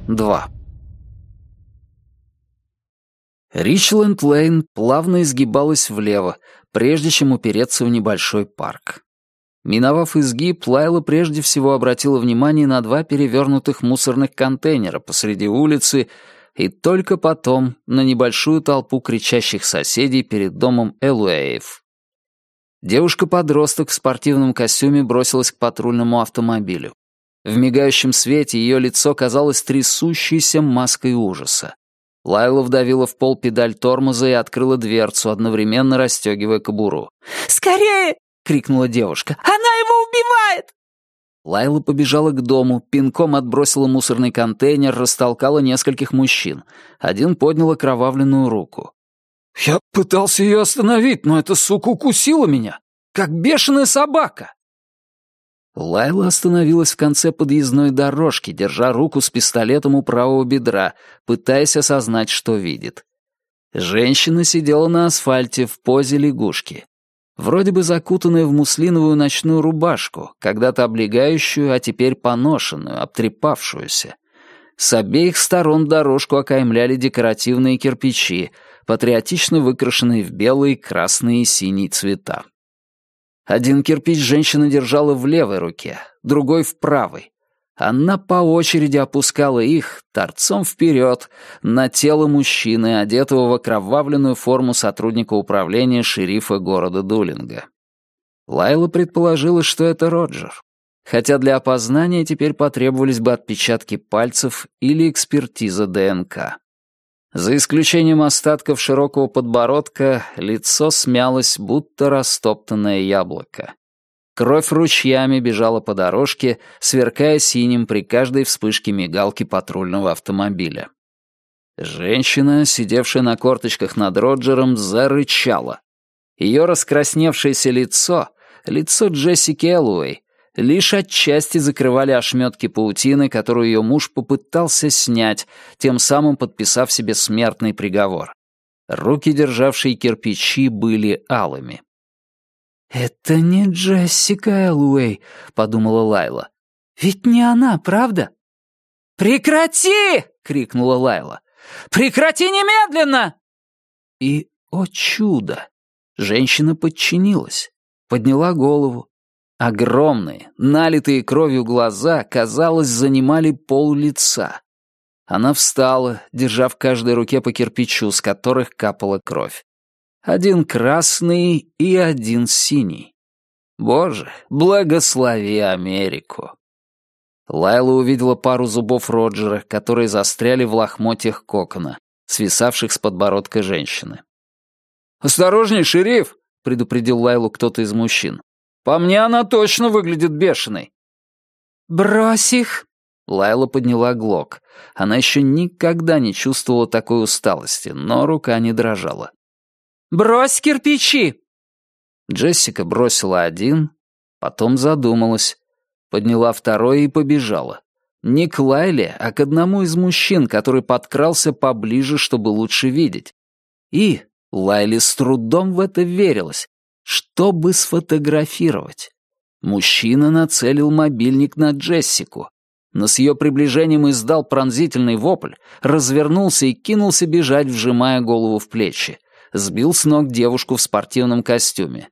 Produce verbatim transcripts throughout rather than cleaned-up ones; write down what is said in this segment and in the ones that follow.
два. Ричленд-Лейн плавно изгибалась влево, прежде чем упереться в небольшой парк. Миновав изгиб, Лайла прежде всего обратила внимание на два перевернутых мусорных контейнера посреди улицы и только потом на небольшую толпу кричащих соседей перед домом Элуэев. Девушка-подросток в спортивном костюме бросилась к патрульному автомобилю. В мигающем свете ее лицо казалось трясущейся маской ужаса. Лайла вдавила в пол педаль тормоза и открыла дверцу, одновременно расстегивая кобуру. «Скорее!» — крикнула девушка. «Она его убивает!» Лайла побежала к дому, пинком отбросила мусорный контейнер, растолкала нескольких мужчин. Один поднял окровавленную руку. «Я пытался ее остановить, но эта сука укусила меня, как бешеная собака!» Лайла остановилась в конце подъездной дорожки, держа руку с пистолетом у правого бедра, пытаясь осознать, что видит. Женщина сидела на асфальте в позе лягушки. Вроде бы закутанная в муслиновую ночную рубашку, когда-то облегающую, а теперь поношенную, обтрепавшуюся. С обеих сторон дорожку окаймляли декоративные кирпичи, патриотично выкрашенные в белый, красный и синий цвета. Один кирпич женщина держала в левой руке, другой — в правой. Она по очереди опускала их, торцом вперед, на тело мужчины, одетого в окровавленную форму сотрудника управления шерифа города Дулинга. Лайла предположила, что это Роджер, хотя для опознания теперь потребовались бы отпечатки пальцев или экспертиза ДНК. За исключением остатков широкого подбородка, лицо смялось, будто растоптанное яблоко. Кровь ручьями бежала по дорожке, сверкая синим при каждой вспышке мигалки патрульного автомобиля. Женщина, сидевшая на корточках над Роджером, зарычала. Ее раскрасневшееся лицо, лицо Джессики Эллоуэй, лишь отчасти закрывали ошметки паутины, которую ее муж попытался снять, тем самым подписав себе смертный приговор. Руки, державшие кирпичи, были алыми. «Это не Джессика Эллоуэй», — подумала Лайла. «Ведь не она, правда?» «Прекрати!» — крикнула Лайла. «Прекрати немедленно!» И, о чудо! Женщина подчинилась, подняла голову. Огромные, налитые кровью глаза, казалось, занимали пол лица. Она встала, держа в каждой руке по кирпичу, с которых капала кровь. Один красный и один синий. Боже, благослови Америку. Лайла увидела пару зубов Роджера, которые застряли в лохмотьях кокона, свисавших с подбородка женщины. «Осторожней, шериф!» — предупредил Лайлу кто-то из мужчин. «По мне она точно выглядит бешеной». «Брось их!» Лайла подняла глок. Она еще никогда не чувствовала такой усталости, но рука не дрожала. «Брось кирпичи!» Джессика бросила один, потом задумалась, подняла второй и побежала. Не к Лайле, а к одному из мужчин, который подкрался поближе, чтобы лучше видеть. И Лайле с трудом в это верилось, чтобы сфотографировать. Мужчина нацелил мобильник на Джессику, но с ее приближением издал пронзительный вопль, развернулся и кинулся бежать, вжимая голову в плечи. Сбил с ног девушку в спортивном костюме.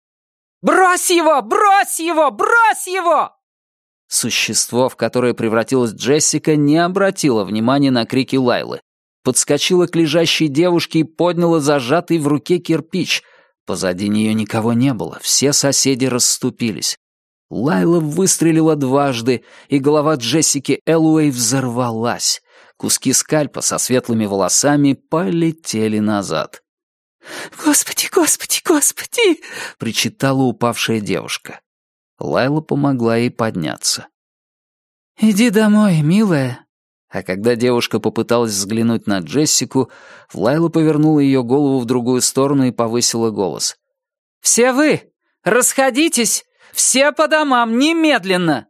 «Брось его! Брось его! Брось его!» Существо, в которое превратилась Джессика, не обратило внимания на крики Лайлы. Подскочило к лежащей девушке и подняло зажатый в руке кирпич. Позади нее никого не было, все соседи расступились. Лайла выстрелила дважды, и голова Джессики Эллоуэй взорвалась. Куски скальпа со светлыми волосами полетели назад. «Господи, господи, господи!» — причитала упавшая девушка. Лайла помогла ей подняться. «Иди домой, милая». А когда девушка попыталась взглянуть на Джессику, Лайла повернула ее голову в другую сторону и повысила голос. «Все вы! Расходитесь! Все по домам, немедленно!»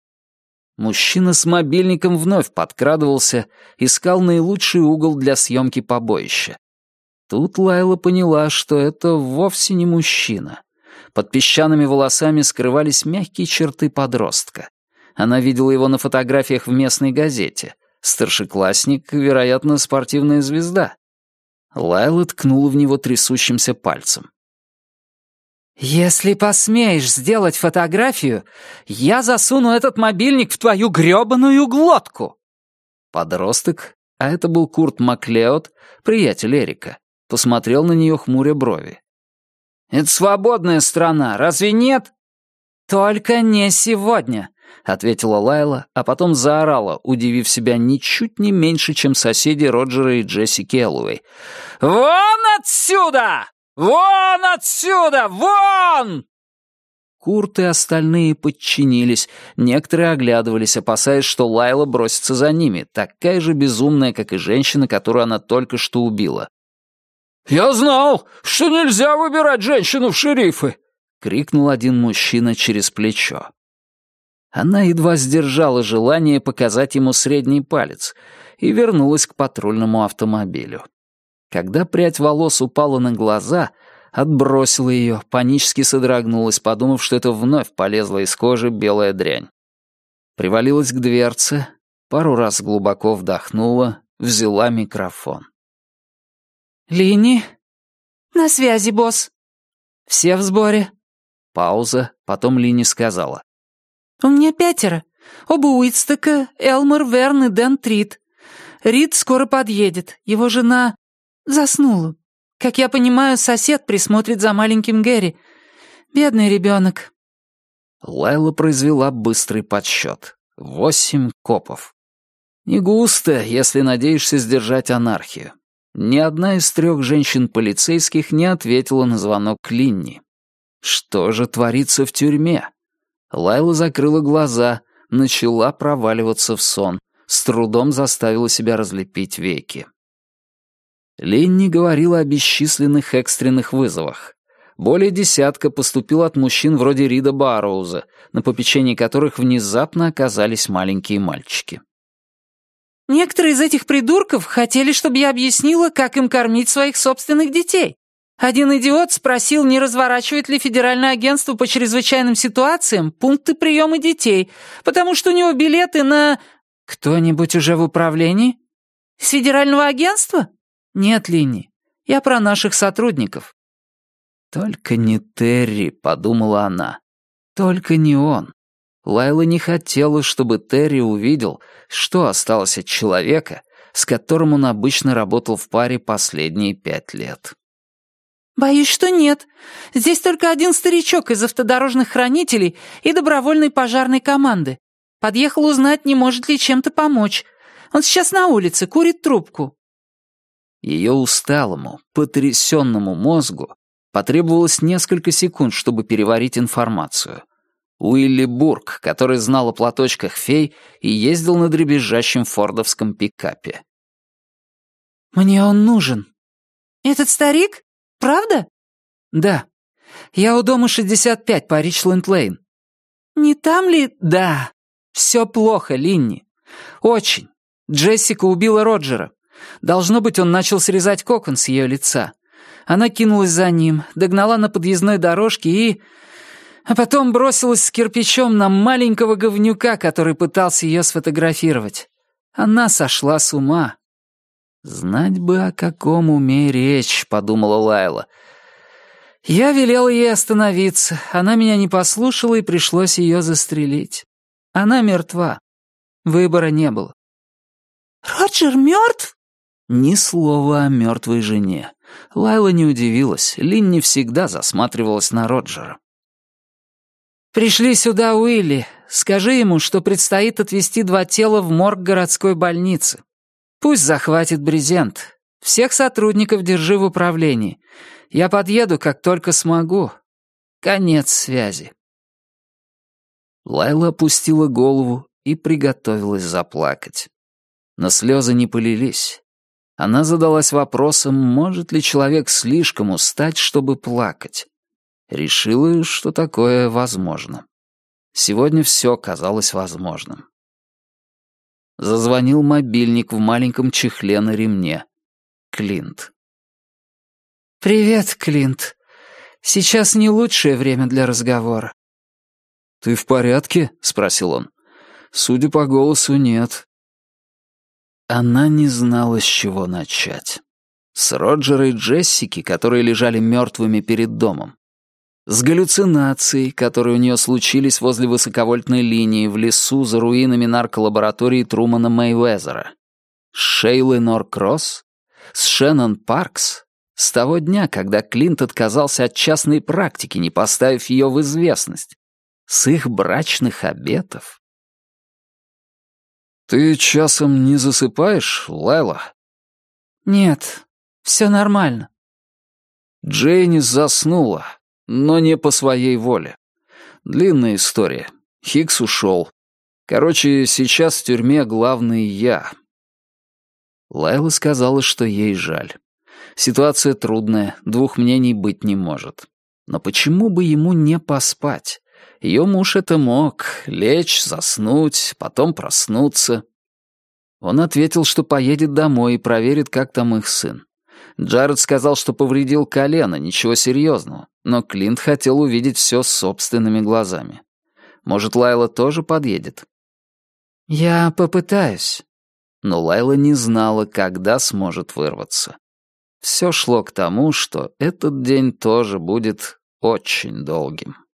Мужчина с мобильником вновь подкрадывался, искал наилучший угол для съемки побоища. Тут Лайла поняла, что это вовсе не мужчина. Под песчаными волосами скрывались мягкие черты подростка. Она видела его на фотографиях в местной газете. Старшеклассник, вероятно, спортивная звезда. Лайла ткнула в него трясущимся пальцем. «Если посмеешь сделать фотографию, я засуну этот мобильник в твою грёбаную глотку!» Подросток, а это был Курт Маклеод, приятель Эрика, посмотрел на нее хмуря брови. «Это свободная страна, разве нет?» «Только не сегодня», — ответила Лайла, а потом заорала, удивив себя ничуть не меньше, чем соседи Роджера и Джессики Эллоуэй. «Вон отсюда! Вон отсюда! Вон!» Курт и остальные подчинились, некоторые оглядывались, опасаясь, что Лайла бросится за ними, такая же безумная, как и женщина, которую она только что убила. «Я знал, что нельзя выбирать женщину в шерифы!» — крикнул один мужчина через плечо. Она едва сдержала желание показать ему средний палец и вернулась к патрульному автомобилю. Когда прядь волос упала на глаза, отбросила ее, панически содрогнулась, подумав, что это вновь полезла из кожи белая дрянь. Привалилась к дверце, пару раз глубоко вдохнула, взяла микрофон. «Линни?» «На связи, босс». «Все в сборе?» Пауза, потом Линни сказала. «У меня пятеро. Оба Уитстока, Элмор, Верн и Дэн Трид. Рид скоро подъедет. Его жена заснула. Как я понимаю, сосед присмотрит за маленьким Гэри. Бедный ребенок». Лайла произвела быстрый подсчет. Восемь копов. Не густо, если надеешься сдержать анархию. Ни одна из трех женщин-полицейских не ответила на звонок Линни. Что же творится в тюрьме? Лайла закрыла глаза, начала проваливаться в сон, с трудом заставила себя разлепить веки. Линни говорила о бесчисленных экстренных вызовах. Более десятка поступило от мужчин вроде Рида Барроуза, на попечении которых внезапно оказались маленькие мальчики. «Некоторые из этих придурков хотели, чтобы я объяснила, как им кормить своих собственных детей. Один идиот спросил, не разворачивает ли Федеральное агентство по чрезвычайным ситуациям пункты приема детей, потому что у него билеты на... Кто-нибудь уже в управлении? С Федерального агентства? Нет, Линни, я про наших сотрудников». «Только не Терри», — подумала она. «Только не он». Лайла не хотела, чтобы Терри увидел, что осталось от человека, с которым он обычно работал в паре последние пять лет. «Боюсь, что нет. Здесь только один старичок из автодорожных хранителей и добровольной пожарной команды. Подъехал узнать, не может ли чем-то помочь. Он сейчас на улице, курит трубку». Ее усталому, потрясенному мозгу потребовалось несколько секунд, чтобы переварить информацию. Уилли Бурк, который знал о платочках фей и ездил на дребезжащем фордовском пикапе. «Мне он нужен». «Этот старик? Правда?» «Да. Я у дома шестьдесят пять по Ричленд-Лейн». «Не там ли...» «Да. Все плохо, Линни. Очень. Джессика убила Роджера. Должно быть, он начал срезать кокон с ее лица. Она кинулась за ним, догнала на подъездной дорожке и... А потом бросилась с кирпичом на маленького говнюка, который пытался ее сфотографировать. Она сошла с ума. «Знать бы, о каком уме речь», — подумала Лайла. Я велела ей остановиться. Она меня не послушала, и пришлось ее застрелить. Она мертва. Выбора не было. «Роджер мертв?» Ни слова о мертвой жене. Лайла не удивилась. Линни всегда засматривалась на Роджера. «Пришли сюда Уилли. Скажи ему, что предстоит отвезти два тела в морг городской больницы. Пусть захватит брезент. Всех сотрудников держи в управлении. Я подъеду, как только смогу. Конец связи». Лайла опустила голову и приготовилась заплакать. Но слезы не полились. Она задалась вопросом, может ли человек слишком устать, чтобы плакать. Решила, что такое возможно. Сегодня все казалось возможным. Зазвонил мобильник в маленьком чехле на ремне. Клинт. «Привет, Клинт. Сейчас не лучшее время для разговора». «Ты в порядке?» — спросил он. «Судя по голосу, нет». Она не знала, с чего начать. С Роджера и Джессики, которые лежали мертвыми перед домом. С галлюцинацией, которые у нее случились возле высоковольтной линии в лесу за руинами нарколаборатории Трумана Мэйвезера. С Шейлой Норкросс, с Шеннон Паркс, с того дня, когда Клинт отказался от частной практики, не поставив ее в известность, с их брачных обетов. «Ты часом не засыпаешь, Лайла?» «Нет, все нормально». Джейнис заснула, но не по своей воле. Длинная история. Хикс ушел. Короче, сейчас в тюрьме главный я. Лайла сказала, что ей жаль. Ситуация трудная, двух мнений быть не может. Но почему бы ему не поспать? Ее муж это мог. Лечь, заснуть, потом проснуться. Он ответил, что поедет домой и проверит, как там их сын. Джаред сказал, что повредил колено, ничего серьезного. Но Клинт хотел увидеть все собственными глазами. Может, Лайла тоже подъедет? «Я попытаюсь». Но Лайла не знала, когда сможет вырваться. Все шло к тому, что этот день тоже будет очень долгим.